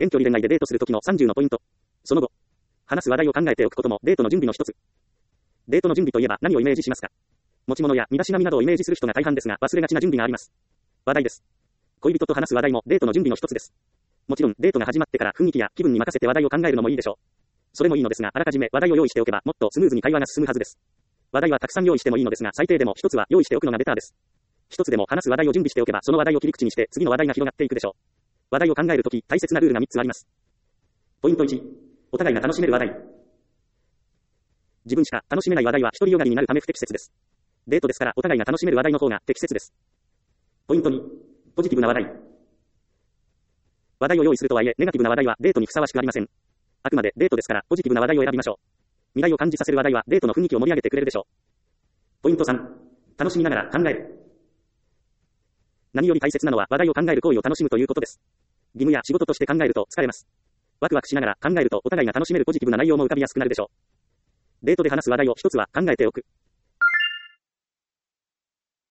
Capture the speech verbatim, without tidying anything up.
遠距離恋愛でデートするときのさんじゅうのポイント。その後、話す話題を考えておくこともデートの準備の一つ。デートの準備といえば何をイメージしますか？持ち物や身だしなみなどをイメージする人が大半ですが、忘れがちな準備があります。話題です。恋人と話す話題もデートの準備の一つです。もちろんデートが始まってから雰囲気や気分に任せて話題を考えるのもいいでしょう。それもいいのですが、あらかじめ話題を用意しておけばもっとスムーズに会話が進むはずです。話題はたくさん用意してもいいのですが、最低でも一つは用意しておくのがベターです。一つでも話す話題を準備しておけば、その話題を切り口にして次の話題が広がっていくでしょう。話題を考えるとき、大切なルールがみっつあります。ポイントいち、お互いが楽しめる話題。自分しか楽しめない話題は独りよがりになるため不適切です。デートですからお互いが楽しめる話題の方が適切です。ポイントに、ポジティブな話題。話題を用意するとはいえ、ネガティブな話題はデートにふさわしくありません。あくまでデートですからポジティブな話題を選びましょう。未来を感じさせる話題はデートの雰囲気を盛り上げてくれるでしょう。ポイントさん、楽しみながら考える。何より大切なのは話題を考える行為を楽しむということです。義務や仕事として考えると疲れます。ワクワクしながら考えるとお互いが楽しめるポジティブな内容も浮かびやすくなるでしょう。デートで話す話題を一つは考えておく。